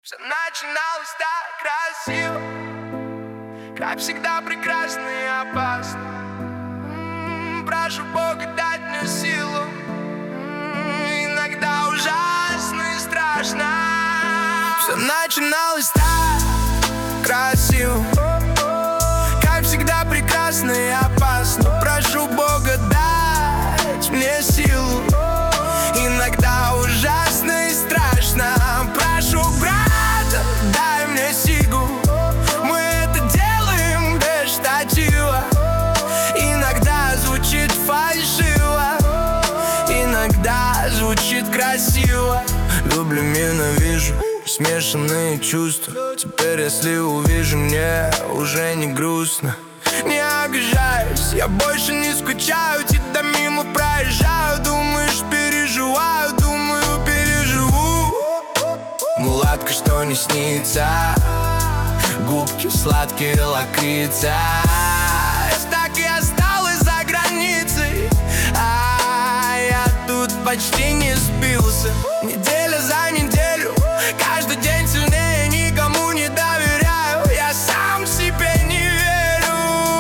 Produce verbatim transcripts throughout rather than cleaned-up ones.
Все начиналось так красиво, как всегда прекрасно и опасно. М-м, прошу Бога дать мне силу. М-м, иногда ужасно и страшно. Все начиналось так красиво, как всегда прекрасно и опасно. Прошу Бога дать мне силу. Иногда ужасно и страшно. Прошу брата, дай мне сигу. Мы это делаем без штатива. Иногда звучит фальшиво, иногда звучит красиво. Люблю, ненавижу, смешанные чувства. Теперь, если увижу, мне уже не грустно. Не обижаюсь, я больше не скучаю. Тебя мимо проезжаю, думаешь, переживаю, думаю, переживу. Мулатка, что не снится, губки сладкие, лакрица. Так и осталась за границей, а я тут почти не сбился. Неделя за неделю, каждый день сильнее, никому не доверяю. Я сам себе не верю.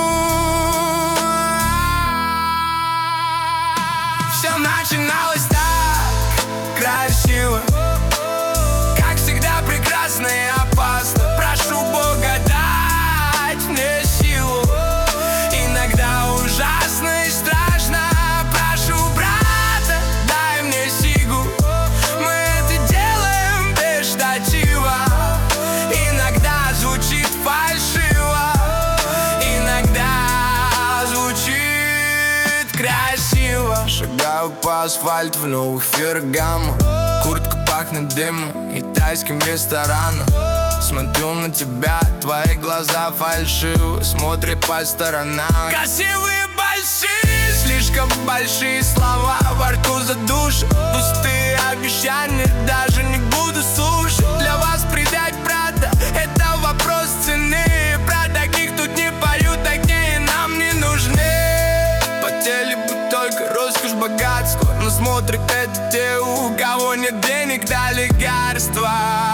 Все начиналось так красиво, как всегда прекрасно и опасно. Прошу Бога дать мне силу. Иногда ужасно и страшно. Прошу брата, дай мне сигу. Мы это делаем без штатива. Иногда звучит фальшиво, иногда звучит красиво. Шагаю по асфальту в новых Феррагамо. Куртка пахнет дымом и тайским рестораном. Смотрю на тебя, твои глаза фальшивы, смотрят по сторонам. Красивые, большие, слишком большие слова во рту задушат. Пустые обещания, даже не буду слушать. Для вас предать брата — это вопрос цены. Про таких тут не поют, такие нам не нужны. Потели бы только роскошь, богатство, но смотрят это те, у кого нет денег на лекарства.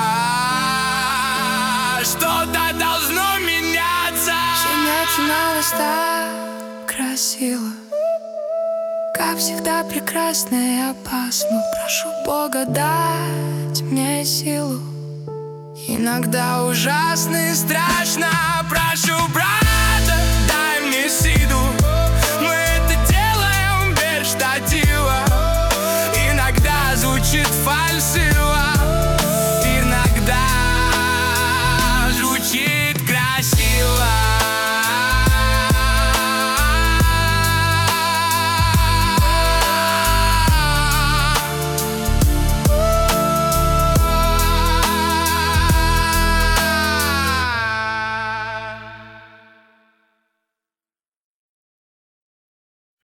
Что-то должно меняться. Все начиналось так красиво, как всегда прекрасно и опасно. Прошу Бога дать мне силу. Иногда ужасно и страшно. Прошу брата.